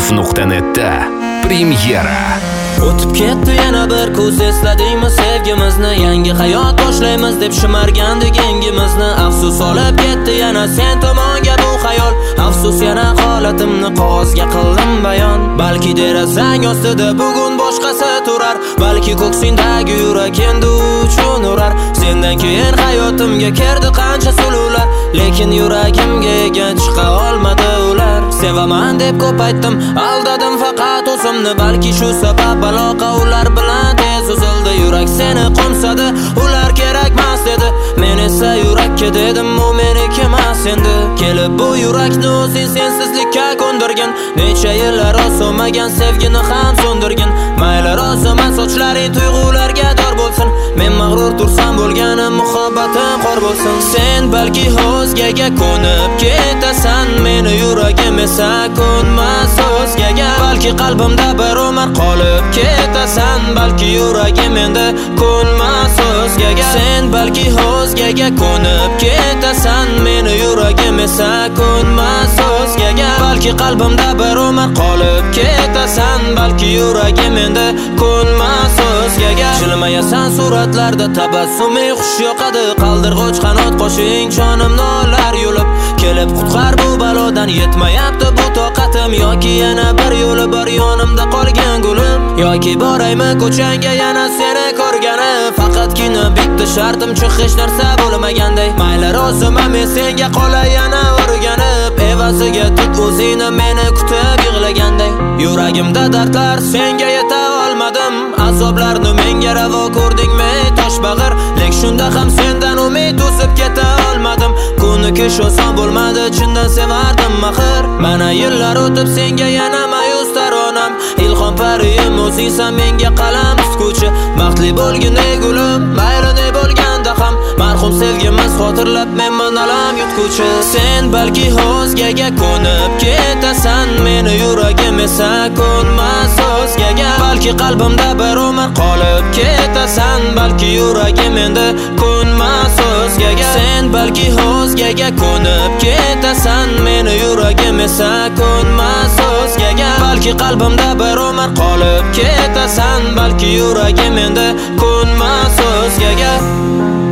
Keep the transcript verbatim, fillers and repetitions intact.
nuqta netda premyera. O'tib ketdi yana bir kuz, esladingmi sevgimizni? Yangi hayot boshlaymiz deb shimargandik engimizni. Afsus olib ketdi yana sen tomonga bu xayol. Afsus yana holatimni qog'ozga qildim bayon. Balki derazang ostida bugun boshqasi turar, balki ko'ksingdagi yurak endi uchun urar. Sendan keyin hayotimga kirdi qancha suluvlar, lekin yuragimga ega chiqa olmadi ular. Sevaman deb ko'p aytdim, aldadim faqat o'zimni, balki shu sabab aloqa ular bilan tez uzildi. Yurak seni qo'msadi, ular kerakmas dedi. Men esa yurakka dedim, u meniki emas endi. Kelib bu yurakni o'zing sensizlikka ko'ndirgin, necha yillar oso'magan sevgini ham so'ndirgin. Mayli rozima sochlaring tuyg'ularga dor bo'lsin, men mag'rur tursam bo'lganim muhabbatim qor bo'lsin. Sen balki o'zgaga ko'nib ketasan, meni yuragim esa ko'nmas o'zgaga. Balki qalbimda bir umr qolib ketasan, balki yuragim endi ko'nmas o'zgaga. Sen balki o'zgaga ko'nib ketasan, meni yuragim esa ko'nmas o'zgaga. Balki qalbimda bir umr qolib ketasan, balki yuragim endi ko'nmas o'zgaga. Jilmayasan suratlarda, tabassuming xush yoqadi, qaldirg'och qanot qo'shing jonimni olar yulib. Kelib qutqar bu balodan, yetmayapti bu toqatim. Yoki yana bir yo'li bor yonimda qolgan gulim, yoki boraymi ko'changga yana seni ko'rgani. Faqatgina bitta shartim chiq, hech narsa bo'lmaganday. Mayli roziman men senga qolay yana o'rganib, evaziga tut o'zingni meni kutib yig'laganday. Yuragimda dardlar senga yeta olmadim, azoblarni menga ravo ko'rdingmi tosh bag'ir. Lek shunda ham sendan umid o'sib keta olmadim. Ko'nikish oson bo'lmadi, chindan sevardim axir. Mana yillar o'tib senga yana mayus taronam, ilhom pariyim o'zingsan menga qalam tutguchi. Baxtli bo'lgin ey gulim, mayli ne bo'lganda ham, marhum sevgimiz xotirlab menman alam yutguchi. Sen balki o'zgaga ko'nib ketasan, meni yuragim esa ko'nmas o'zgaga. Balki qalbimda bir umr qolib ketasan, balki yuragim endi ko'nmas o'zgaga. Sen balki o'zgaga ko'nib ketasan, meni yuragim esa ko'nmas o'zgaga. Balki qalbimda bir umr qolib ketasan, balki yuragim endi ko'nmas o'zgaga.